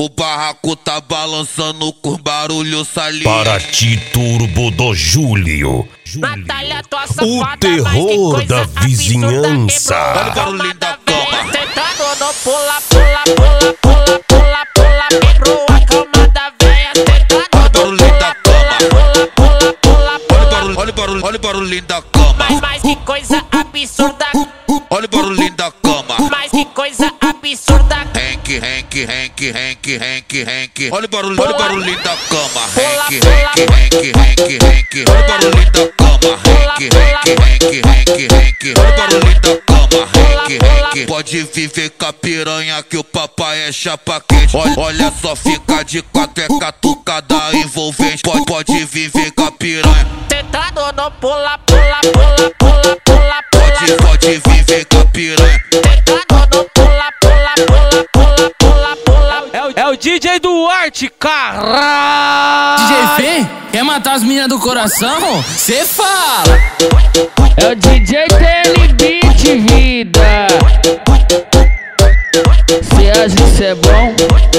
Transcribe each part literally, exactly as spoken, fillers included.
O barraco tá balançando com barulho saliente. Para ti, Turbo do Júlio. Natália, tua safada, O terror da vizinhança. Olha o barulhinho da cama. Sentando no pula, pula, pula, pula, pula, pula. Quebrou a cama da véia. Olha o Sentando barulhinho da cama. pula, pula, pula, pula. Olha o barulho, olha o barulhinho da cama. Mas, mas que coisa absurda. Olha o barulhinho da cama. Mas que coisa absurda. Henk, Henk, Henk, Henk, Henk, Henk. Olha o barulho, olha o barulhinho da cama. Henk, Pula, Henk, Henk, Henk, Henk. Olha o barulhinho da cama. Henk, Henk, Henk, Henk, Henk. Olha o barulhinho da cama. Henk, Henk. Pode viver com a piranha que o papai é chapa quente. Olha, olha só, fica de quatro, é catucada envolvente. Pode, pode viver com a piranha. Sentando no pula, pula, pula, pula, pula, Pode, pula. pode viver com a piranha. Sentando no pula, pula, pula, pula, pula, pula. É o, é o D J Duarte, caralho! D J Fê, quer matar as meninas do coração? Cê fala! É o D J T L Beat, vida! Cê acha que cê é bom?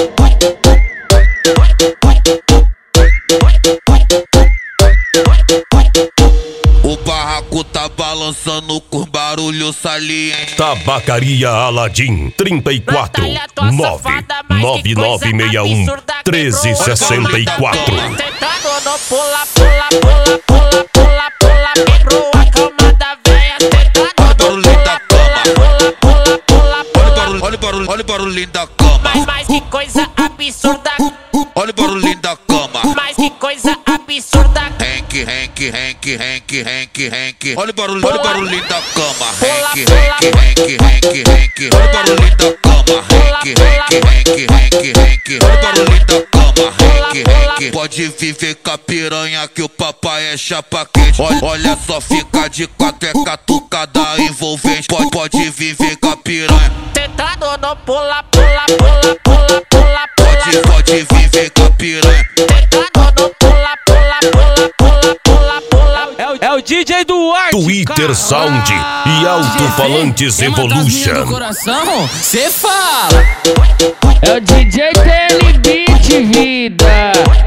O barraco tá balançando com barulho saliente. Tabacaria Aladim, trinta e quatro, Natália, tua nove safada, mas nove que nove coisa seis um, absurda. treze sessenta e quatro. Sentando no pula, pula, pula, pula, pula, pula. Quebrou a cama da véia. Sentando no pula, pula, pula, pula, pula. Olha o barulho, olha o barulhinho da cama. Mas, mas que coisa absurda. Olha o barulhinho da cama. Mas que coisa absurda. Henk, Henk, Henk, Henk, Henk, Henk. Olha o barulho, olha o barulhinho da cama. Henk, Pula, Henk, Henk, Henk, Henk. Olha o barulhinho da cama. Henk, Henk, Henk, Henk, Henk. Olha o barulhinho da cama. Henk, Henk. Pode viver com a piranha que o papai é chapa quente. Olha, olha só, fica de quatro, é catucada envolvente. Pode, pode viver com a piranha. Sentando no pula, pula, pula, pula, pula, Pode, pula. pode viver com a piranha. Sentando no pula, pula, pula, pula, pula, pula. É o, é o D J Duarte, Twitter caralho! Sound e Alto-Falantes Quer matar as meninas do Evolution. coração? Cê fala! É o D J T L Beat, vida!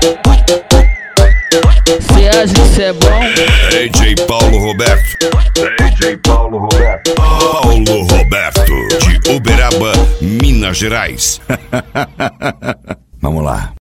Cê acha que cê é bom? D J Paulo Roberto. D J Paulo Roberto. Paulo Roberto, de Uberaba, Minas Gerais. Vamos lá.